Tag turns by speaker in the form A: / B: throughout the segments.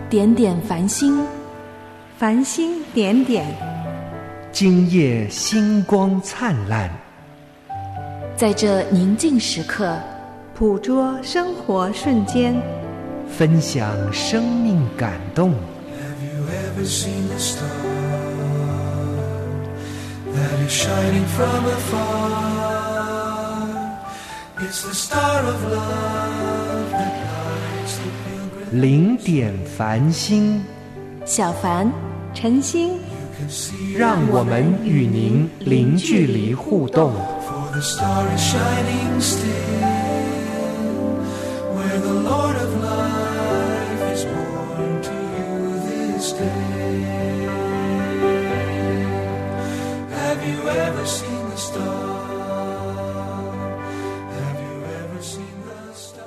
A: 点点繁星，
B: 繁星点点，
C: 今夜星光灿烂。
A: 在这宁静时刻，
B: 捕捉生活瞬间，
C: 分享生命感动。
D: Have you ever seen the star that is shining from afar? It's the star of love that lights the pilgrim.
C: 零点繁星，
A: 小凡、
B: 晨星，
C: 让我们与您零距离互动。
D: For the star is shining still, where the Lord of life is born to you this day. Have you ever seen the star? Have you ever seen the star?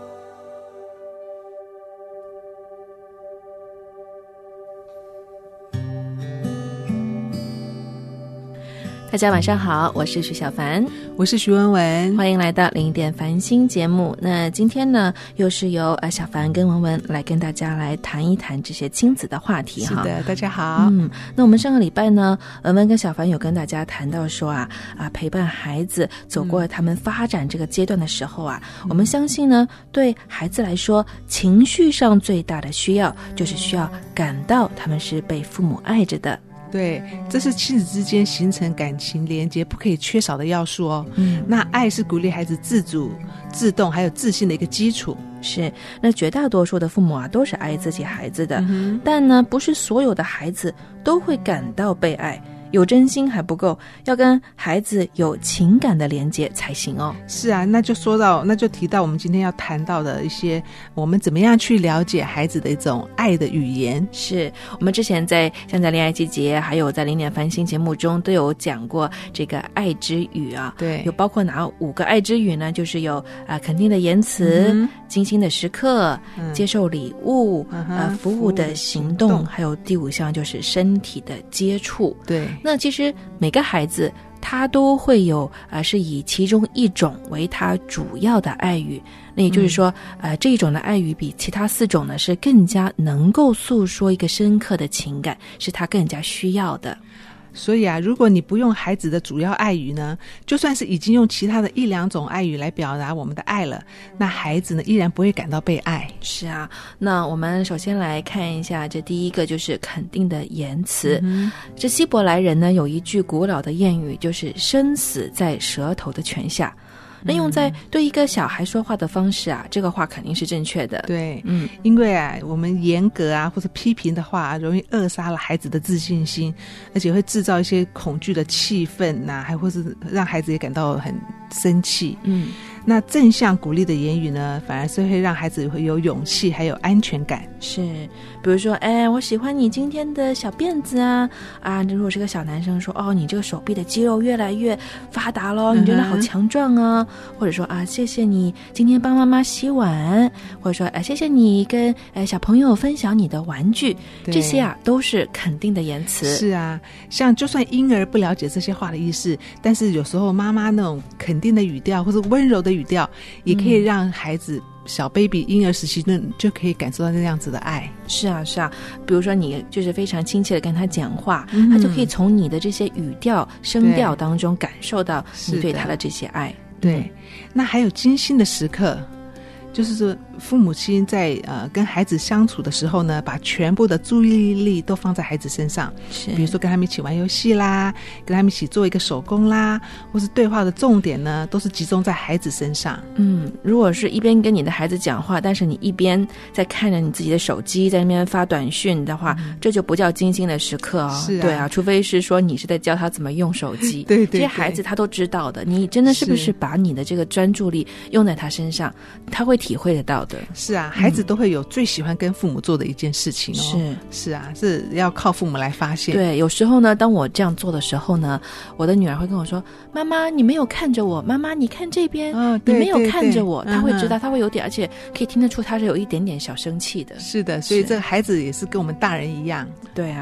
A: 大家晚上好，我是徐小凡，
E: 我是徐文文，
A: 欢迎来到零点繁星节目。那今天呢，又是由小凡跟文文来跟大家来谈一谈这些亲子的话题哈。
E: 是的，大家好。
A: 那我们上个礼拜呢，文文跟小凡有跟大家谈到说陪伴孩子走过他们发展这个阶段的时候我们相信呢，对孩子来说，情绪上最大的需要就是需要感到他们是被父母爱着的。
E: 对，这是亲子之间形成感情连结不可以缺少的要素哦。那爱是鼓励孩子自主、自动还有自信的一个基础。
A: 是，那绝大多数的父母都是爱自己孩子的，但呢，不是所有的孩子都会感到被爱。有真心还不够，要跟孩子有情感的连接才行哦。
E: 是啊，那就提到我们今天要谈到的一些，我们怎么样去了解孩子的一种爱的语言。
A: 是我们之前在恋爱季节，还有在零点繁星节目中都有讲过这个爱之语
E: 对，
A: 有包括哪5个爱之语呢？就是有肯定的言辞、精心的时刻、接受礼物、服务的行动，还有第5项就是身体的接触。
E: 对。
A: 那其实每个孩子他都会有是以其中一种为他主要的爱语，那也就是说这一种的爱语比其他4种呢是更加能够诉说一个深刻的情感，是他更加需要的。
E: 所以如果你不用孩子的主要爱语呢，就算是已经用其他的1、2种爱语来表达我们的爱了，那孩子呢依然不会感到被爱。
A: 是啊，那我们首先来看一下，这第一个就是肯定的言辞。这希伯来人呢有一句古老的谚语，就是生死在舌头的泉下。那用在对一个小孩说话的方式这个话肯定是正确的。
E: 对，因为我们严格或者批评的话容易扼杀了孩子的自信心，而且会制造一些恐惧的气氛还或是让孩子也感到很生气。那正向鼓励的言语呢，反而是会让孩子会有勇气还有安全感。
A: 是，比如说我喜欢你今天的小辫子如果是个小男生说你这个手臂的肌肉越来越发达咯，你真的好强壮啊，或者说谢谢你今天帮妈妈洗碗，或者说谢谢你跟小朋友分享你的玩具，这些都是肯定的言辞。
E: 是啊，像就算婴儿不了解这些话的意思，但是有时候妈妈那种肯定的语调或者温柔的语调也可以让孩子小 baby 婴儿时期就可以感受到那样子的爱。
A: 是啊，比如说你就是非常亲切的跟他讲话，他就可以从你的这些语调声调当中感受到你对他的这些爱。
E: 对，那还有精心的时刻，就是说父母亲在跟孩子相处的时候呢，把全部的注意力都放在孩子身上，比如说跟他们一起玩游戏啦，跟他们一起做一个手工啦，或是对话的重点呢都是集中在孩子身上。
A: 如果是一边跟你的孩子讲话，但是你一边在看着你自己的手机在那边发短讯的话，这就不叫精心的时刻
E: 是
A: 对除非是说你是在教他怎么用手机。
E: 对，
A: 这些孩子他都知道的，你真的是不是把你的这个专注力用在他身上，他会体会得到的。
E: 是啊，孩子都会有最喜欢跟父母做的一件事情是啊，是要靠父母来发现。
A: 对，有时候呢当我这样做的时候呢，我的女儿会跟我说，妈妈你没有看着我，妈妈你看这边你没有看着我。她会知道，她会有点，而且可以听得出她是有一点点小生气的。
E: 是的，所以这个孩子也是跟我们大人一样。
A: 对啊，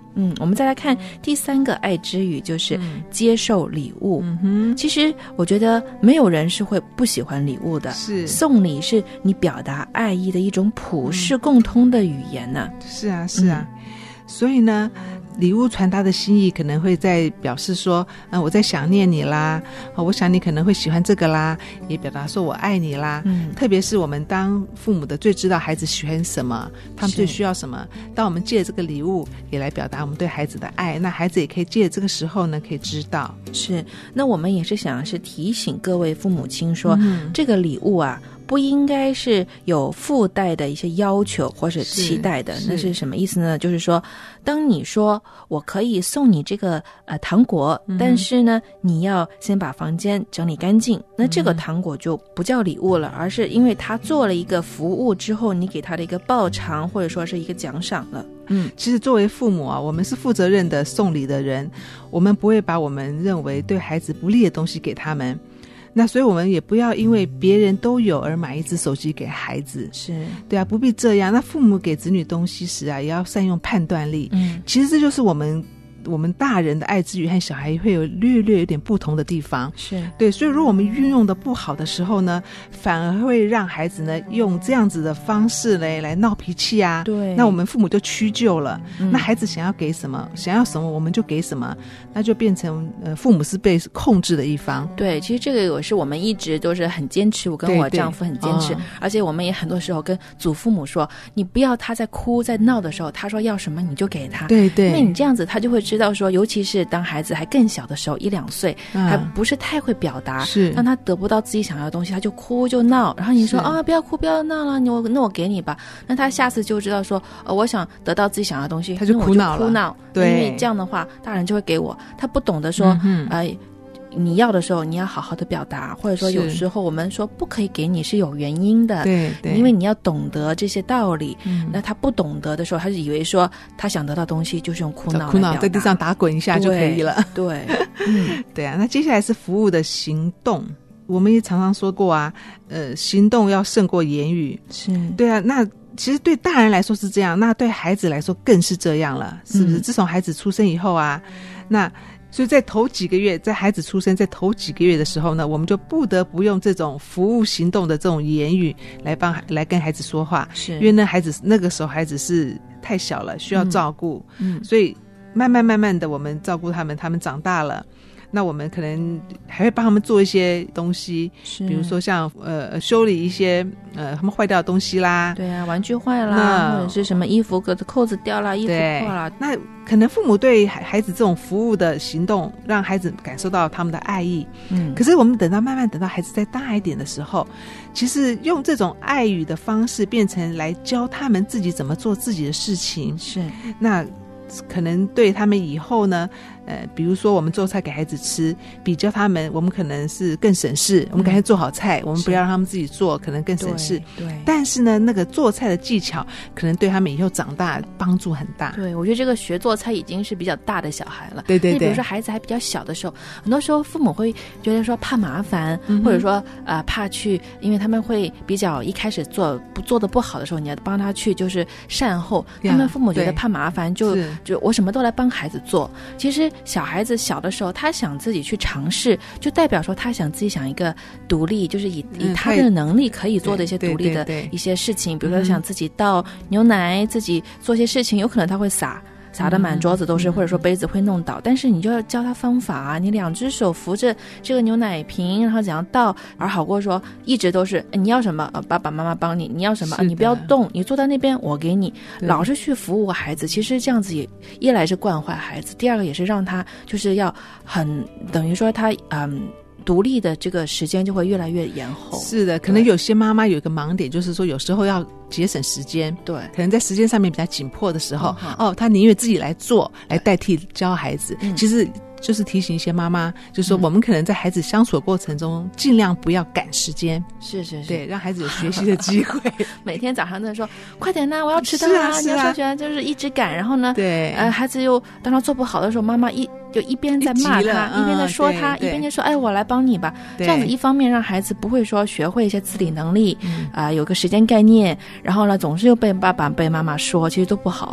A: 我们再来看第3个爱之语，就是接受礼物。其实我觉得没有人是会不喜欢礼物的，
E: 是
A: 送礼是你表达爱意的一种普世共通的语言呢。
E: 是啊，是啊。所以呢，礼物传达的心意可能会在表示说，我在想念你啦，我想你可能会喜欢这个啦，也表达说我爱你啦。特别是我们当父母的最知道孩子喜欢什么，他们最需要什么，当我们借这个礼物也来表达我们对孩子的爱，那孩子也可以借这个时候呢可以知道。
A: 是，那我们也是想是提醒各位父母亲说，这个礼物啊不应该是有附带的一些要求或者期待的。那是什么意思呢？就是说当你说我可以送你这个糖果，但是呢你要先把房间整理干净，那这个糖果就不叫礼物了，而是因为他做了一个服务之后你给他的一个报偿或者说是一个奖赏了。
E: 其实作为父母啊，我们是负责任的送礼的人，我们不会把我们认为对孩子不利的东西给他们，那所以我们也不要因为别人都有而买一只手机给孩子。是，对啊，不必这样。那父母给子女东西时啊，也要善用判断力。其实这就是我们大人的爱之语和小孩会有略有点不同的地方。是，对，所以如果我们运用的不好的时候呢，反而会让孩子呢用这样子的方式来闹脾气啊。对，那我们父母就屈就了。那孩子想要给什么，想要什么我们就给什么，那就变成父母是被控制的一方。
A: 对，其实这个也是我们一直都是很坚持，我跟我丈夫很坚持，而且我们也很多时候跟祖父母说，你不要他在哭在闹的时候，他说要什么你就给他。对对，因为你这样子他就会知道说，尤其是当孩子还更小的时候，1-2岁，还不是太会表达，是当他得不到自己想要的东西，他就哭就闹，然后你说不要哭不要闹了，那我给你吧，那他下次就知道说我想得到自己想要的东西，
E: 他就哭闹了。
A: 对，因为这样的话大人就会给我，他不懂得说你要的时候你要好好的表达，或者说有时候我们说不可以给你是有原因的。对对，因为你要懂得这些道理。那他不懂得的时候，他就以为说他想得到东西就是用哭闹
E: 在地上打滚一下就可以了。
A: 对
E: 对啊。那接下来是服务的行动，我们也常常说过啊，行动要胜过言语。是，对啊。那其实对大人来说是这样，那对孩子来说更是这样了，是不是？自从孩子出生以后啊，那所以在头几个月，在孩子出生在头几个月的时候呢，我们就不得不用这种服务行动的这种言语来跟孩子说话。是，因为那个时候孩子是太小了，需要照顾。所以慢慢的我们照顾他们长大了，那我们可能还会帮他们做一些东西，比如说像修理一些他们坏掉的东西啦。对啊，
A: 玩具坏啦，或者是什么衣服扣子掉啦，衣服破啦。
E: 那可能父母对孩子这种服务的行动，让孩子感受到他们的爱意。可是我们慢慢等到孩子再大一点的时候，其实用这种爱语的方式变成来教他们自己怎么做自己的事情。是，那可能对他们以后呢，比如说我们做菜给孩子吃，比教他们，我们可能是更省事，我们赶快做好菜，我们不要让他们自己做，可能更省事。对，但是呢，那个做菜的技巧可能对他们以后长大帮助很大。
A: 对，我觉得这个学做菜已经是比较大的小孩了。
E: 对对对，
A: 比如说孩子还比较小的时候，很多时候父母会觉得说怕麻烦，或者说怕去，因为他们会比较一开始做的不好的时候，你要帮他去就是善后，他们父母觉得怕麻烦，就我什么都来帮孩子做。其实小孩子小的时候，他想自己去尝试，就代表说他自己想一个独立，就是以他的能力可以做的一些独立的一些事情，比如说想自己倒牛奶，自己做些事情，有可能他会洒得满桌子都是，或者说杯子会弄倒，但是你就要教他方法啊，你2只手扶着这个牛奶瓶，然后怎样倒，而好过说一直都是你要什么爸爸妈妈帮你，你要什么你不要动，你坐在那边我给你，老是去服务孩子。其实这样子也一来是惯坏孩子，第二个也是让他就是要很等于说他独立的这个时间就会越来越延后。
E: 是的，可能有些妈妈有一个盲点，就是说有时候要节省时间。对，可能在时间上面比较紧迫的时候，她宁愿自己来做，来代替教孩子。其实就是提醒一些妈妈，就是说我们可能在孩子相处的过程中，尽量不要赶时间。是，对，让孩子有学习的机会。
A: 每天早上在说快点啦，我要迟到啦，你要上学，就是一直赶。然后呢，对，孩子又当他做不好的时候，妈妈就一边在骂他，一边在说他，一边就说我来帮你吧。这样子一方面让孩子不会说学会一些自理能力，有个时间概念，然后呢总是又被爸爸被妈妈说，其实都不好哈。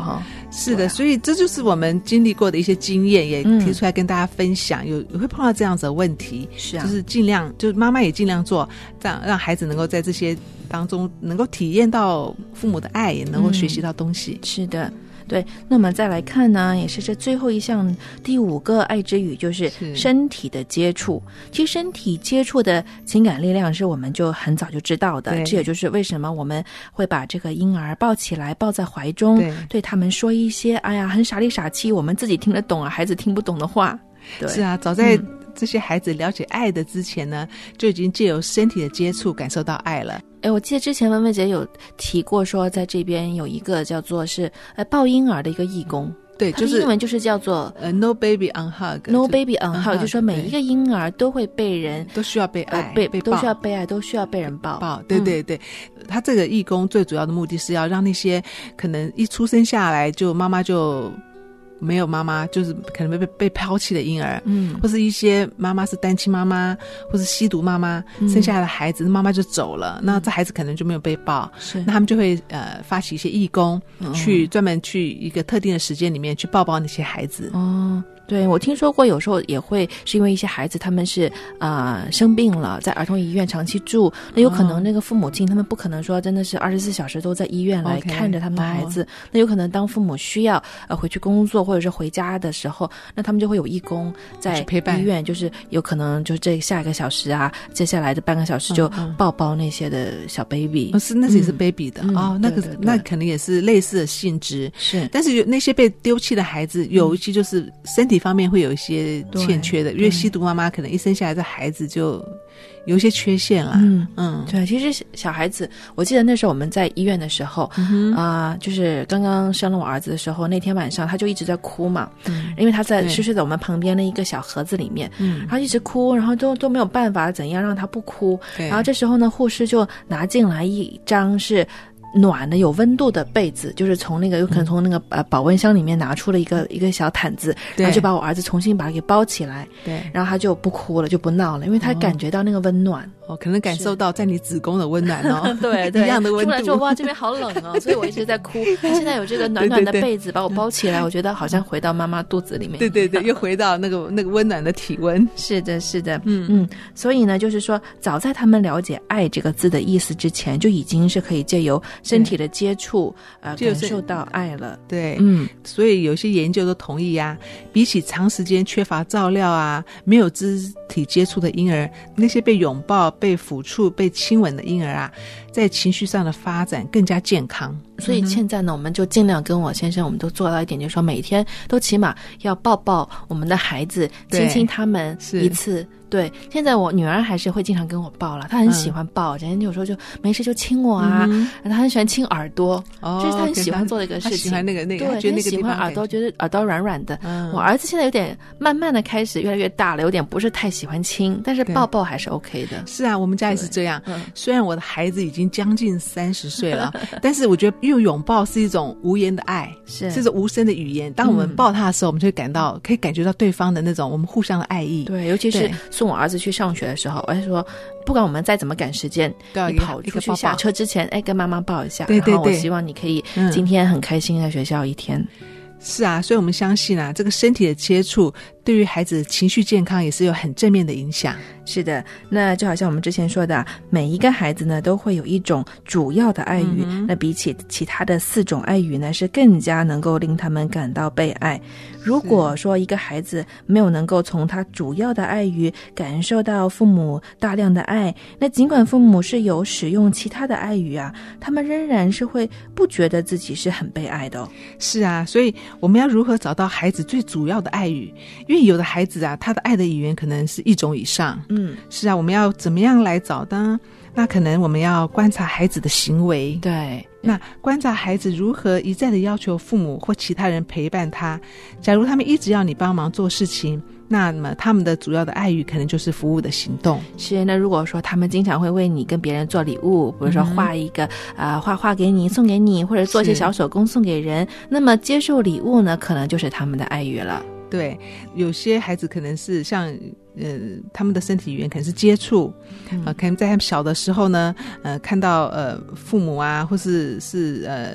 E: 是的，所以这就是我们经历过的一些经验，也提出来跟大家分享。有会碰到这样子的问题，
A: 是啊，
E: 就是尽量，就是妈妈也尽量做，这样让孩子能够在这些当中能够体验到父母的爱，也能够学习到东西。
A: 是的。对，那我们再来看呢，也是这最后一项第5个爱之语，就是身体的接触。其实身体接触的情感力量是我们就很早就知道的，这也就是为什么我们会把这个婴儿抱起来抱在怀中，对他们说一些哎呀很傻里傻气我们自己听得懂孩子听不懂的话。对，
E: 是啊，早在这些孩子了解爱的之前呢，就已经借由身体的接触感受到爱了。
A: 我记得之前文慧姐有提过说，在这边有一个叫做是抱婴儿的一个义工。
E: 对，就是
A: 英文就是叫做
E: No Baby on Hug。No
A: Baby on Hug， 就是说每一个婴儿都会被人
E: 都需要被爱，
A: 都需要被爱，都需要被人抱。
E: 对对对，他这个义工最主要的目的是要让那些可能一出生下来就妈妈就没有妈妈，就是可能被抛弃的婴儿，或是一些妈妈是单亲妈妈，或是吸毒妈妈，生下来的孩子妈妈就走了，那这孩子可能就没有被抱，那他们就会发起一些义工，去专门去一个特定的时间里面去抱抱那些孩子。
A: 对，我听说过有时候也会是因为一些孩子他们是生病了，在儿童医院长期住，那有可能那个父母亲他们不可能说真的是24小时都在医院来看着他们的孩子，那有可能当父母需要回去工作或者是回家的时候，那他们就会有义工在医院，就是有可能就这下一个小时啊，接下来的半个小时就抱抱那些的小 baby。
E: 那也是 baby 的那可能也是类似的性质。
A: 是，
E: 但是有那些被丢弃的孩子，有一些就是身体方面会有一些欠缺的，因为吸毒妈妈可能一生下来这孩子就有一些缺陷了。
A: 对，其实小孩子，我记得那时候我们在医院的时候就是刚刚生了我儿子的时候，那天晚上他就一直在哭嘛，因为他是睡在我们旁边的一个小盒子里面，他一直哭，然后都没有办法怎样让他不哭，然后这时候呢护士就拿进来一张是暖的有温度的被子，就是从那个有可能从那个保温箱里面拿出了一个小毯子，然后就把我儿子重新把他给包起来，对，然后他就不哭了，就不闹了，因为他感觉到那个温暖。
E: 可能感受到在你子宫的温暖
A: 对
E: 一样的温度。突
A: 然说哇这边好冷所以我一直在哭。现在有这个暖暖的被子把我包起来，我觉得好像回到妈妈肚子里面。
E: 对对对，又回到那个温暖的体温。
A: 是的是的。所以呢就是说早在他们了解爱这个字的意思之前，就已经是可以借由身体的接触感受到爱了。
E: 对，所以有些研究都同意比起长时间缺乏照料没有肢体接触的婴儿，那些被拥抱被抚触被亲吻的婴儿在情绪上的发展更加健康。
A: 所以现在呢我们就尽量跟我先生我们都做到一点，就是说每天都起码要抱抱我们的孩子，亲亲他们一次。对，现在我女儿还是会经常跟我抱了，她很喜欢抱，人家有时候就没事就亲我她很喜欢亲耳朵，这是她很喜欢做的一个事情。她喜
E: 欢那个
A: 对，
E: 觉得那个
A: 喜欢耳朵，觉得耳朵软软的。我儿子现在有点慢慢的开始越来越大了，有点不是太喜欢亲，但是抱抱还是 OK 的。
E: 是啊，我们家也是这样。虽然我的孩子已经将近30岁了但是我觉得用拥抱是一种无言的爱，是一种无声的语言。当我们抱他的时候，我们就会可以感觉到对方的那种我们互相的爱意。
A: 对，尤其是送我儿子去上学的时候，我还说不管我们再怎么赶时间，你跑出去下车之前跟妈妈抱一下。对对对，然后我希望你可以今天很开心在学校一天。
E: 是啊，所以我们相信这个身体的接触对于孩子情绪健康也是有很正面的影响。
A: 是的，那就好像我们之前说的每一个孩子呢都会有一种主要的爱语，那比起其他的4种爱语呢是更加能够令他们感到被爱。如果说一个孩子没有能够从他主要的爱语感受到父母大量的爱，那尽管父母是有使用其他的爱语他们仍然是会不觉得自己是很被爱的。
E: 是啊，所以我们要如何找到孩子最主要的爱语？因为有的孩子他的爱的语言可能是1种以上。是啊，我们要怎么样来找呢？那可能我们要观察孩子的行为。
A: 对，
E: 那观察孩子如何一再的要求父母或其他人陪伴他。假如他们一直要你帮忙做事情，那么他们的主要的爱语可能就是服务的行动。
A: 是，那如果说他们经常会为你跟别人做礼物，比如说画一个画画给你送给你，或者做一些小手工送给人，那么接受礼物呢可能就是他们的爱语了。
E: 对，有些孩子可能是像他们的身体语言可能是接触，可能在他们小的时候呢看到父母或是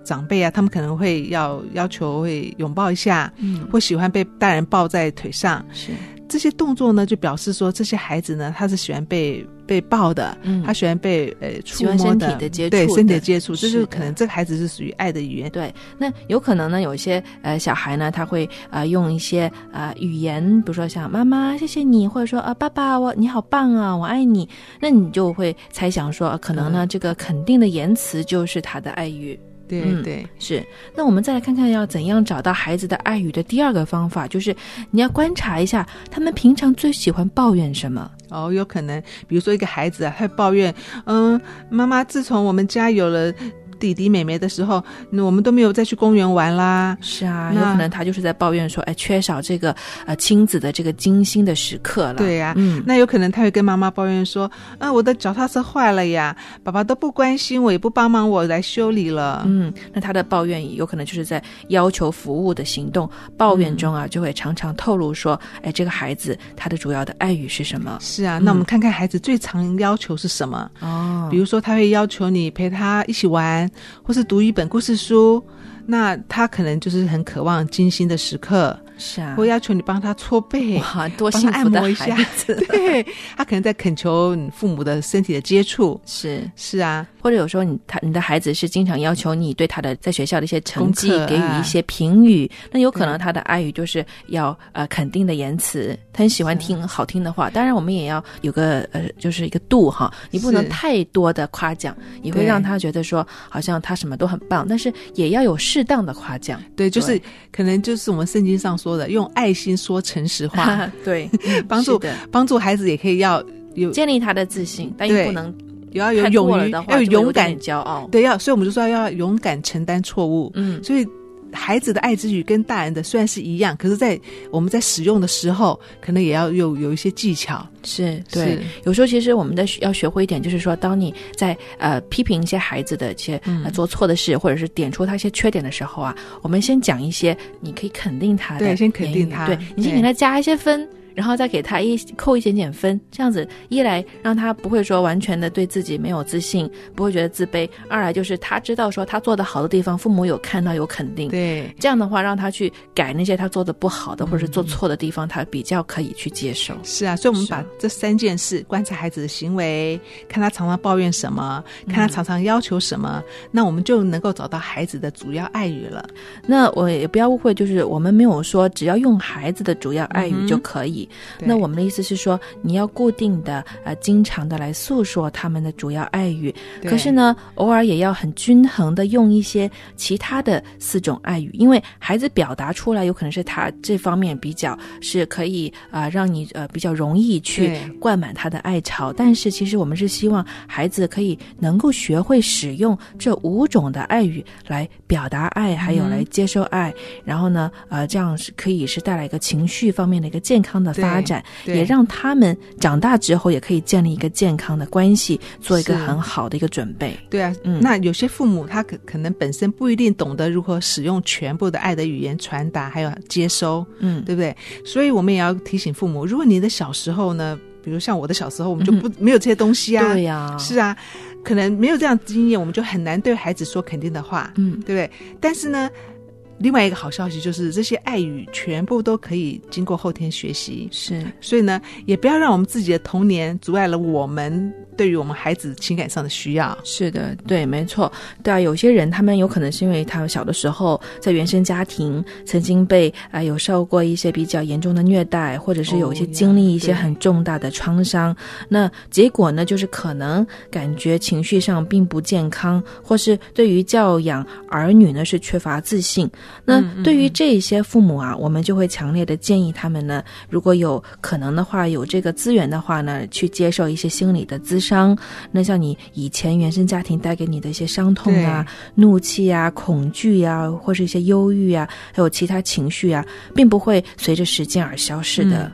E: 长辈啊，他们可能会要求会拥抱一下，或喜欢被大人抱在腿上，
A: 是
E: 这些动作呢，就表示说这些孩子呢，他是喜欢被抱的，他喜欢被触摸的，
A: 喜欢身体的接触，
E: 对身体的接触，
A: 是
E: 这就可能这个孩子是属于爱的语言。
A: 对，那有可能呢，有一些小孩呢，他会用一些语言，比如说像妈妈谢谢你，或者说爸爸你好棒啊，我爱你，那你就会猜想说可能呢，这个肯定的言辞就是他的爱语。
E: 对对，
A: 是。那我们再来看看要怎样找到孩子的爱语的第二个方法，就是你要观察一下他们平常最喜欢抱怨什么。
E: 有可能比如说一个孩子他抱怨妈妈自从我们家有了弟弟妹妹的时候，我们都没有再去公园玩啦。
A: 是啊，有可能他就是在抱怨说缺少这个亲子的这个精心的时刻了。
E: 对呀，那有可能他会跟妈妈抱怨说我的脚踏车坏了呀，爸爸都不关心我，也不帮忙我来修理了。
A: 那他的抱怨有可能就是在要求服务的行动，抱怨中就会常常透露说这个孩子他的主要的爱语是什么。
E: 是啊，那我们看看孩子最常要求是什么。比如说他会要求你陪他一起玩，或是读一本故事书，那他可能就是很渴望精心的时刻。
A: 是啊，
E: 或要求你帮他搓背，
A: 哇，多幸福的孩子。
E: 对，他可能在恳求你父母的身体的接触。是啊，
A: 或者有时候你的孩子是经常要求你对他的在学校的一些成绩给予一些评语，那有可能他的爱语就是要肯定的言辞，他很喜欢听好听的话。当然我们也要有个就是一个度哈，你不能太多的夸奖，也会让他觉得说好像他什么都很棒，但是也要有适当的夸奖。
E: 对，就是可能就是我们圣经上说的用爱心说诚实话。
A: 对，
E: 帮助孩子也可以要有
A: 建立他的自信，但又不能
E: 要有勇于，要有勇敢
A: 骄傲。
E: 对，所以我们就说要勇敢承担错误。所以孩子的爱之语跟大人的虽然是一样，可是我们在使用的时候可能也要有一些技巧。
A: 是，对，有时候其实我们要学会一点，就是说当你在批评一些孩子的一些做错的事，或者是点出他一些缺点的时候我们先讲一些你可以肯定他的，
E: 对，先肯定他，
A: 对，你先给他加一些分，然后再给他扣一点点分，这样子一来让他不会说完全的对自己没有自信，不会觉得自卑，二来就是他知道说他做的好的地方父母有看到有肯定，
E: 对，
A: 这样的话让他去改那些他做的不好的或者是做错的地方，他比较可以去接受。
E: 是啊，所以我们把这3件事，观察孩子的行为，看他常常抱怨什么，看他常常要求什么，那我们就能够找到孩子的主要爱语了。
A: 那我也不要误会，就是我们没有说只要用孩子的主要爱语就可以，那我们的意思是说你要固定的经常的来诉说他们的主要爱语，可是呢偶尔也要很均衡的用一些其他的4种爱语，因为孩子表达出来有可能是他这方面比较是可以让你比较容易去灌满他的爱巢，但是其实我们是希望孩子可以能够学会使用这5种的爱语来表达爱，还有来接受爱，然后呢这样是可以是带来一个情绪方面的一个健康的发展，也让他们长大之后也可以建立一个健康的关系，做一个很好的一个准备。
E: 对啊，那有些父母他可能本身不一定懂得如何使用全部的爱的语言传达还有接收，对不对？所以我们也要提醒父母，如果你的小时候呢，比如像我的小时候我们就没有这些东西啊，
A: 对呀，
E: 是啊，可能没有这样的经验，我们就很难对孩子说肯定的话，对不对？但是呢另外一个好消息就是这些爱语全部都可以经过后天学习，
A: 是，
E: 所以呢也不要让我们自己的童年阻碍了我们对于我们孩子情感上的需要。
A: 是的，对，没错，对啊，有些人他们有可能是因为他们小的时候在原生家庭曾经被有受过一些比较严重的虐待，或者是有一些经历一些很重大的创伤，那结果呢就是可能感觉情绪上并不健康，或是对于教养儿女呢是缺乏自信。那对于这些父母我们就会强烈的建议他们呢，如果有可能的话，有这个资源的话呢，去接受一些心理的咨商。那像你以前原生家庭带给你的一些伤痛怒气恐惧或是一些忧郁还有其他情绪并不会随着时间而消逝的。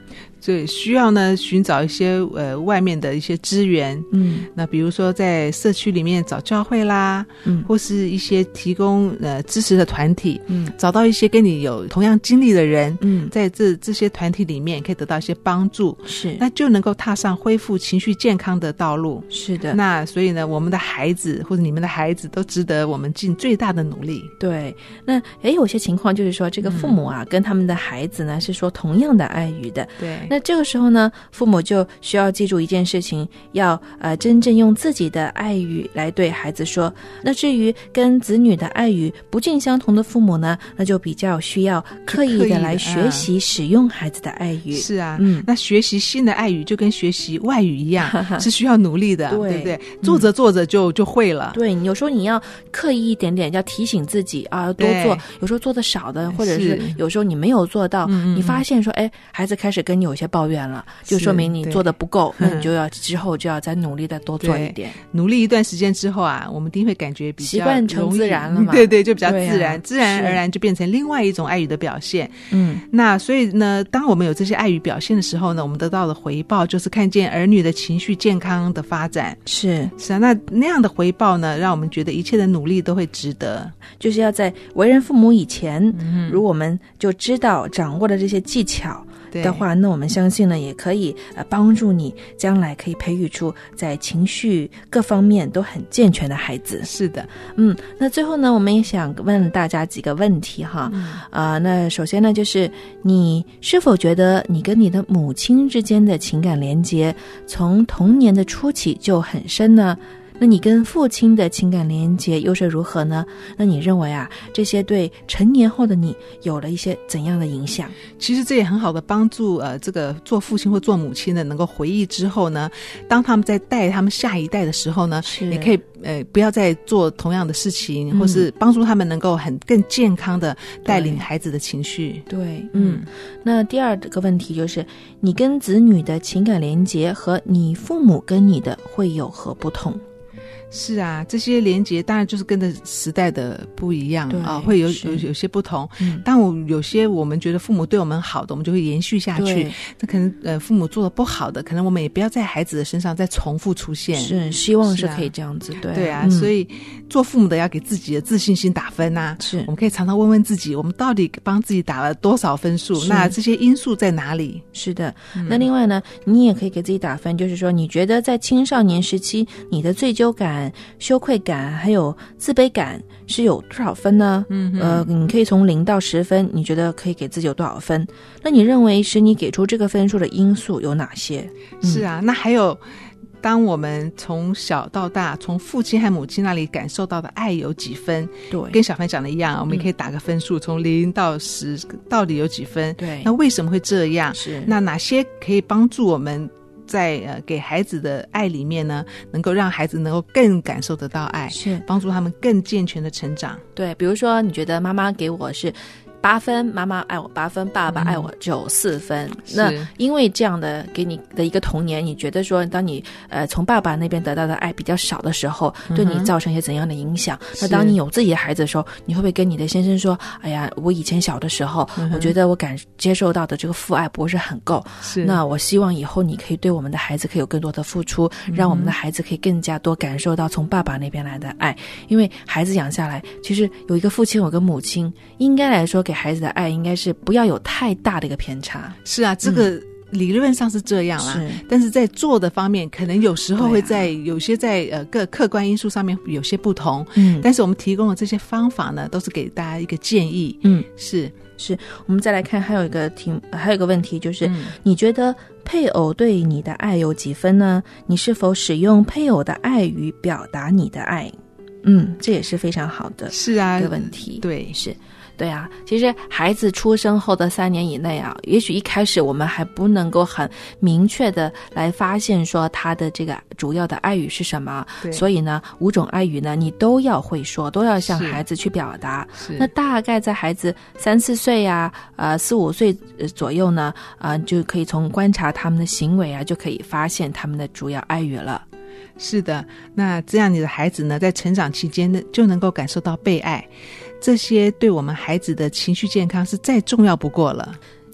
E: 所以需要呢寻找一些外面的一些资源，那比如说在社区里面找教会啦，或是一些提供支持的团体，找到一些跟你有同样经历的人，在这些团体里面可以得到一些帮助，
A: 是，
E: 那就能够踏上恢复情绪健康的道路。
A: 是的，
E: 那所以呢，我们的孩子或者你们的孩子都值得我们尽最大的努力。
A: 对，那有些情况就是说，这个父母啊，跟他们的孩子呢是说同样的爱语的。
E: 对，
A: 那这个时候呢，父母就需要记住一件事情，要真正用自己的爱语来对孩子说。那至于跟子女的爱语不尽相同的父母呢，那就比较需要刻意的来学习使用孩子的爱语。
E: 是啊，那学习新的爱语就跟学习外语一样，是需要努力的，对不对？做着做着就会了。对，
A: 有时候你要刻意一点点，要提醒自己啊，多做。有时候做的少的，或者是有时候你没有做到，你发现说，孩子开始跟你有些抱怨了，就说明你做的不够，那你就要之后就要再努力的多做一点。
E: 努力一段时间之后啊，我们一定会感觉比较
A: 习惯成自然了嘛。
E: 对对，就比较自然，自然而然就变成另外一种爱语的表现。那所以呢，当我们有这些爱语表现的时候呢，我们得到的回报就是看见儿女的情绪健康的发展。是啊，那样的回报呢，让我们觉得一切的努力都会值得。
A: 就是要在为人父母以前，如果我们就知道掌握了这些技巧的话，那我们相信呢，也可以帮助你将来可以培育出在情绪各方面都很健全的孩子。
E: 是的，
A: 那最后呢，我们也想问大家几个问题哈。那首先呢，就是你是否觉得你跟你的母亲之间的情感连结从童年的初期就很深呢？那你跟父亲的情感连结又是如何呢？那你认为啊，这些对成年后的你有了一些怎样的影响？
E: 其实这也很好的帮助这个做父亲或做母亲的能够回忆之后呢，当他们在带他们下一代的时候呢，也可以不要再做同样的事情，或是帮助他们能够更健康的带领孩子的情绪。
A: 对，那第二个问题就是，你跟子女的情感连结和你父母跟你的会有何不同？
E: 是啊，这些连结当然就是跟着时代的不一样啊，会有些不同。但有些我们觉得父母对我们好的，我们就会延续下去。那可能父母做的不好的，可能我们也不要在孩子的身上再重复出现。
A: 是，希望是可以这样子。
E: 对啊，所以做父母的要给自己的自信心打分啊。是，我们可以常常问问自己，我们到底帮自己打了多少分数？那这些因素在哪里？
A: 是的。那另外呢，你也可以给自己打分，就是说你觉得在青少年时期你的罪疚感、羞愧感还有自卑感是有多少分呢？你可以从0到10分，你觉得可以给自己有多少分？那你认为使你给出这个分数的因素有哪些？
E: 是啊，那还有当我们从小到大从父亲和母亲那里感受到的爱有几分？对，跟小凡讲的一样，我们也可以打个分数，从0到10到底有几分？对，那为什么会这样？是，那哪些可以帮助我们在给孩子的爱里面呢，能够让孩子能够更感受得到爱，是帮助他们更健全的成长。
A: 对，比如说你觉得妈妈给我是8分，妈妈爱我8分，爸爸爱我只有4分。那因为这样的给你的一个童年，你觉得说当你从爸爸那边得到的爱比较少的时候，对你造成一些怎样的影响？那当你有自己的孩子的时候，你会不会跟你的先生说，哎呀，我以前小的时候，我觉得我接受到的这个父爱不是很够，那我希望以后你可以对我们的孩子可以有更多的付出，让我们的孩子可以更加多感受到从爸爸那边来的爱。因为孩子养下来，其实有一个父亲有个母亲，应该来说给孩子的爱应该是不要有太大的一个偏差。
E: 是啊，这个理论上是这样啦，但是在做的方面可能有时候会在有些在各客观因素上面有些不同。但是我们提供的这些方法呢，都是给大家一个建议。是
A: 我们再来看还有一个问题，就是你觉得配偶对你的爱有几分呢？你是否使用配偶的爱语表达你的爱？这也是非常好的一个问题。
E: 对，
A: 对啊，其实孩子出生后的3年以内啊，也许一开始我们还不能够很明确的来发现说他的这个主要的爱语是什么，所以呢5种爱语呢你都要会说，都要向孩子去表达。那大概在孩子3、4岁啊4、5岁左右呢就可以从观察他们的行为啊，就可以发现他们的主要爱语了。
E: 是的，那这样你的孩子呢在成长期间呢就能够感受到被爱，这些对我们孩子的情绪健康是再重要不过了。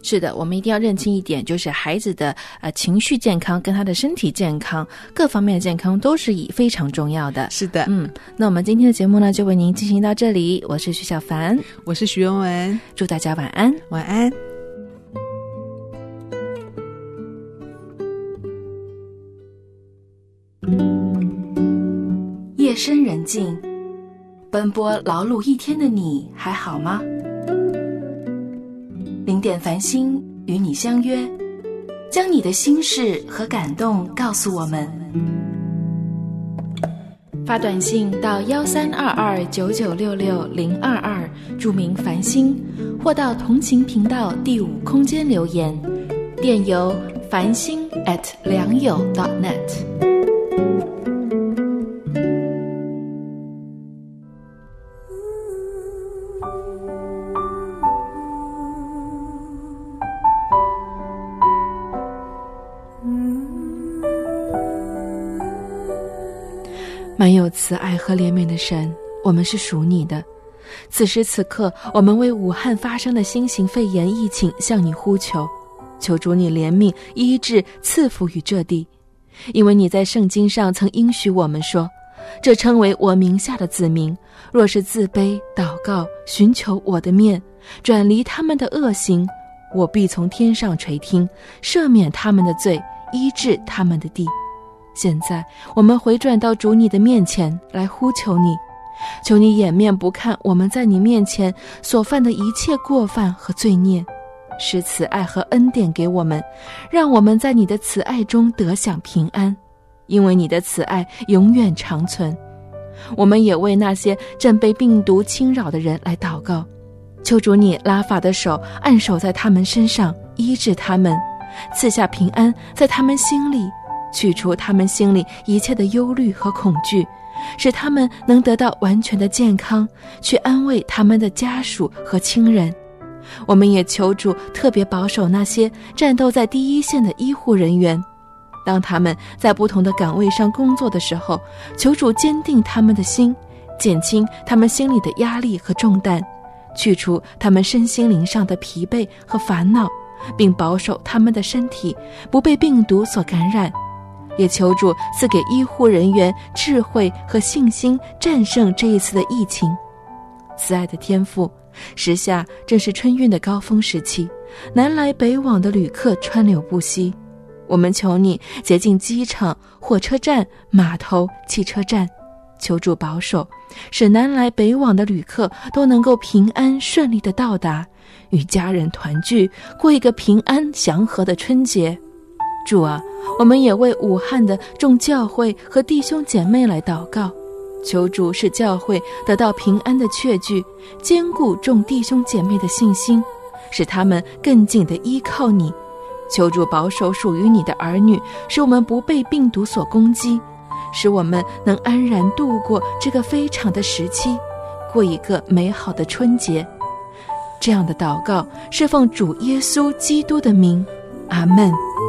A: 是的，我们一定要认清一点，就是孩子的情绪健康跟他的身体健康各方面的健康都是非常重要的。
E: 是的，
A: 那我们今天的节目呢，就为您进行到这里。我是徐小凡，
E: 我是徐文文，
A: 祝大家晚安，
E: 晚安。
A: 夜深人静，奔波劳碌一天的你还好吗？零点繁星与你相约，将你的心事和感动告诉我们。发短信到13229966-022，注明繁星，或到同情频道第5空间留言，电邮繁星@良友.net。满有慈爱和怜悯的神，我们是属你的。此时此刻，我们为武汉发生的新型肺炎疫情向你呼求，求主你怜悯、医治、赐福于这地。因为你在圣经上曾应许我们说，这称为我名下的子民，若是自卑祷告，寻求我的面，转离他们的恶行，我必从天上垂听，赦免他们的罪，医治他们的地。现在我们回转到主你的面前来呼求你，求你掩面不看我们在你面前所犯的一切过犯和罪孽，施慈爱和恩典给我们，让我们在你的慈爱中得享平安，因为你的慈爱永远长存。我们也为那些正被病毒侵扰的人来祷告，求主你拉法的手按手在他们身上，医治他们，赐下平安在他们心里，去除他们心里一切的忧虑和恐惧，使他们能得到完全的健康，去安慰他们的家属和亲人。我们也求主特别保守那些战斗在第一线的医护人员，当他们在不同的岗位上工作的时候，求主坚定他们的心，减轻他们心里的压力和重担，去除他们身心灵上的疲惫和烦恼，并保守他们的身体不被病毒所感染。也求主赐给医护人员智慧和信心，战胜这一次的疫情。慈爱的天父，时下正是春运的高峰时期，南来北往的旅客川流不息。我们求你洁净机场、火车站、码头、汽车站，求主保守，使南来北往的旅客都能够平安顺利地到达，与家人团聚，过一个平安祥和的春节。主啊，我们也为武汉的众教会和弟兄姐妹来祷告，求主使教会得到平安的确据，坚固众弟兄姐妹的信心，使他们更紧地依靠你。求主保守属于你的儿女，使我们不被病毒所攻击，使我们能安然度过这个非常的时期，过一个美好的春节。这样的祷告是奉主耶稣基督的名，阿们。